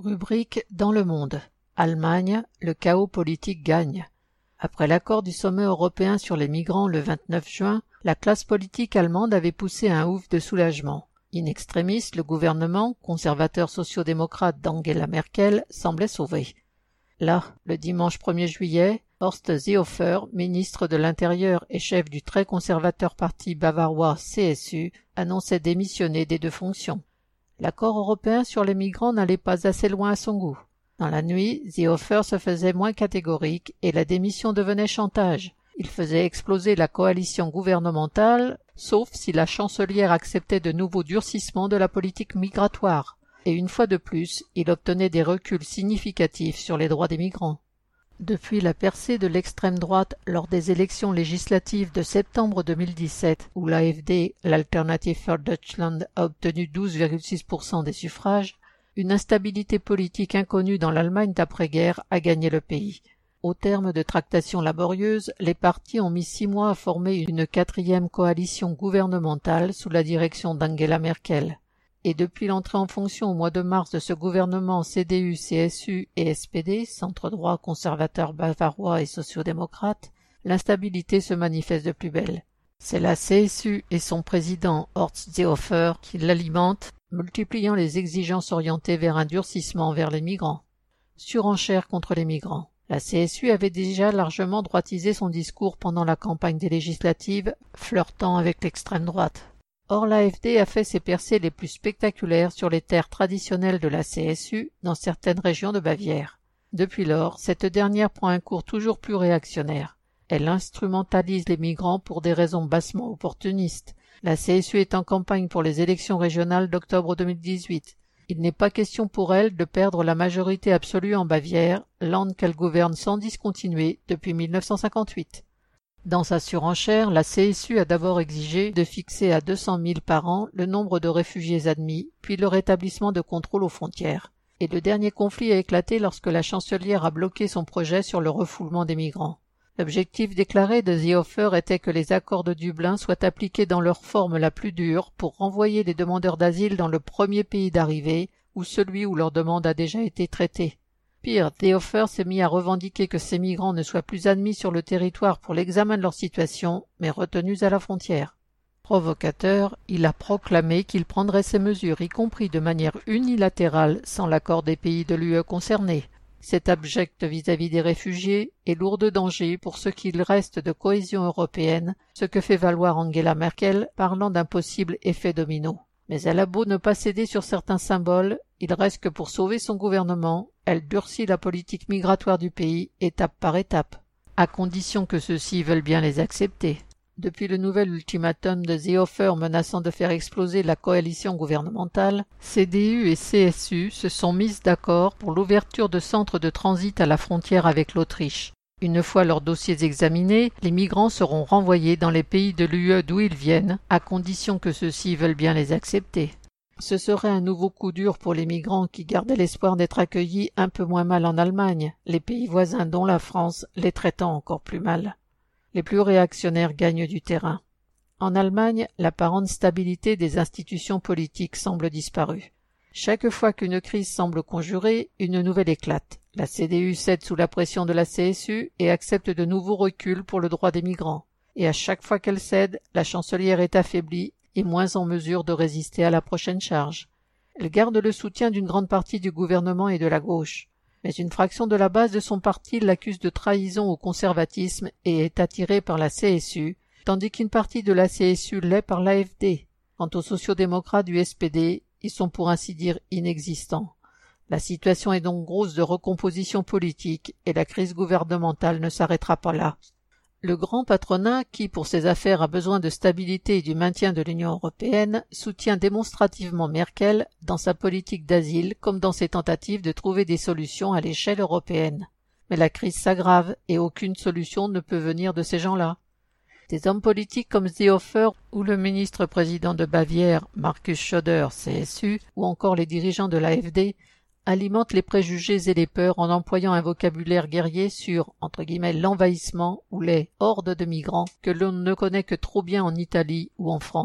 Rubrique dans le monde. Allemagne, le chaos politique gagne. Après l'accord du sommet européen sur les migrants le 29 juin, la classe politique allemande avait poussé un ouf de soulagement. In extremis, le gouvernement, conservateur socio-démocrate d'Angela Merkel, semblait sauvé. Là, le dimanche 1er juillet, Horst Seehofer, ministre de l'Intérieur et chef du très conservateur parti bavarois CSU, annonçait démissionner des deux fonctions. L'accord européen sur les migrants n'allait pas assez loin à son goût. Dans la nuit, Seehofer se faisait moins catégorique et la démission devenait chantage. Il faisait exploser la coalition gouvernementale, sauf si la chancelière acceptait de nouveaux durcissements de la politique migratoire. Et une fois de plus, il obtenait des reculs significatifs sur les droits des migrants. Depuis la percée de l'extrême droite lors des élections législatives de septembre 2017, où l'AfD, l'Alternative für Deutschland, a obtenu 12,6% des suffrages, une instabilité politique inconnue dans l'Allemagne d'après-guerre a gagné le pays. Au terme de tractations laborieuses, les partis ont mis 6 mois à former une quatrième coalition gouvernementale sous la direction d'Angela Merkel. Et depuis l'entrée en fonction au mois de mars de ce gouvernement CDU, CSU et SPD, centre-droit conservateur bavarois et sociodémocrate, l'instabilité se manifeste de plus belle. C'est la CSU et son président Horst Seehofer qui l'alimentent, multipliant les exigences orientées vers un durcissement vers les migrants. Surenchère contre les migrants. La CSU avait déjà largement droitisé son discours pendant la campagne des législatives, flirtant avec l'extrême droite. Or l'AfD a fait ses percées les plus spectaculaires sur les terres traditionnelles de la CSU dans certaines régions de Bavière. Depuis lors, cette dernière prend un cours toujours plus réactionnaire. Elle instrumentalise les migrants pour des raisons bassement opportunistes. La CSU est en campagne pour les élections régionales d'octobre 2018. Il n'est pas question pour elle de perdre la majorité absolue en Bavière, land qu'elle gouverne sans discontinuer depuis 1958. Dans sa surenchère, la CSU a d'abord exigé de fixer à 200 000 par an le nombre de réfugiés admis, puis le rétablissement de contrôles aux frontières. Et le dernier conflit a éclaté lorsque la chancelière a bloqué son projet sur le refoulement des migrants. L'objectif déclaré de Seehofer était que les accords de Dublin soient appliqués dans leur forme la plus dure pour renvoyer les demandeurs d'asile dans le premier pays d'arrivée ou celui où leur demande a déjà été traitée. Pire, Seehofer s'est mis à revendiquer que ces migrants ne soient plus admis sur le territoire pour l'examen de leur situation, mais retenus à la frontière. Provocateur, il a proclamé qu'il prendrait ces mesures, y compris de manière unilatérale, sans l'accord des pays de l'UE concernés. C'est abject vis-à-vis des réfugiés et lourd de danger pour ce qu'il reste de cohésion européenne, ce que fait valoir Angela Merkel, parlant d'un possible effet domino. Mais elle a beau ne pas céder sur certains symboles, il reste que pour sauver son gouvernement, elle durcit la politique migratoire du pays étape par étape, à condition que ceux-ci veulent bien les accepter. Depuis le nouvel ultimatum de Seehofer menaçant de faire exploser la coalition gouvernementale, CDU et CSU se sont mises d'accord pour l'ouverture de centres de transit à la frontière avec l'Autriche. Une fois leurs dossiers examinés, les migrants seront renvoyés dans les pays de l'UE d'où ils viennent, à condition que ceux-ci veulent bien les accepter. Ce serait un nouveau coup dur pour les migrants qui gardaient l'espoir d'être accueillis un peu moins mal en Allemagne, les pays voisins dont la France les traitant encore plus mal. Les plus réactionnaires gagnent du terrain. En Allemagne, l'apparente stabilité des institutions politiques semble disparue. Chaque fois qu'une crise semble conjurée, une nouvelle éclate. La CDU cède sous la pression de la CSU et accepte de nouveaux reculs pour le droit des migrants. Et à chaque fois qu'elle cède, la chancelière est affaiblie et moins en mesure de résister à la prochaine charge. Elle garde le soutien d'une grande partie du gouvernement et de la gauche. Mais une fraction de la base de son parti l'accuse de trahison au conservatisme et est attirée par la CSU, tandis qu'une partie de la CSU l'est par l'AfD. Quant aux sociodémocrates du SPD, ils sont pour ainsi dire inexistants. La situation est donc grosse de recomposition politique et la crise gouvernementale ne s'arrêtera pas là. Le grand patronat, qui pour ses affaires a besoin de stabilité et du maintien de l'Union européenne, soutient démonstrativement Merkel dans sa politique d'asile comme dans ses tentatives de trouver des solutions à l'échelle européenne. Mais la crise s'aggrave et aucune solution ne peut venir de ces gens-là. Des hommes politiques comme Seehofer ou le ministre-président de Bavière, Markus Söder, CSU, ou encore les dirigeants de l'AfD, alimente les préjugés et les peurs en employant un vocabulaire guerrier sur, entre guillemets, l'envahissement ou les hordes de migrants que l'on ne connaît que trop bien en Italie ou en France.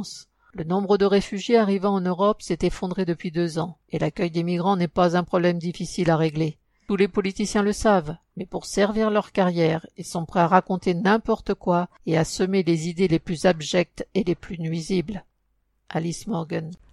Le nombre de réfugiés arrivant en Europe s'est effondré depuis 2 ans, et l'accueil des migrants n'est pas un problème difficile à régler. Tous les politiciens le savent, mais pour servir leur carrière, ils sont prêts à raconter n'importe quoi et à semer les idées les plus abjectes et les plus nuisibles. Alice Morgan.